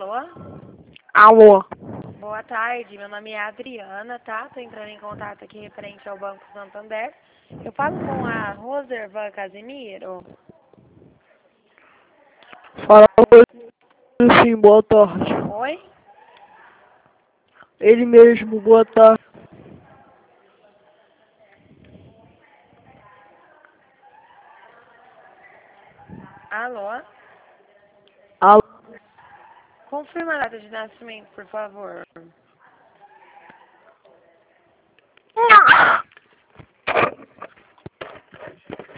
Alô? Alô? Boa tarde, meu nome é Adriana, tá? Tô entrando em contato aqui referente ao Banco Santander. Eu falo com a Roservan Casimiro. Fala sim, boa tarde. Oi? Ele mesmo, boa tarde. Alô? Alô? Confirma a data de nascimento, por favor.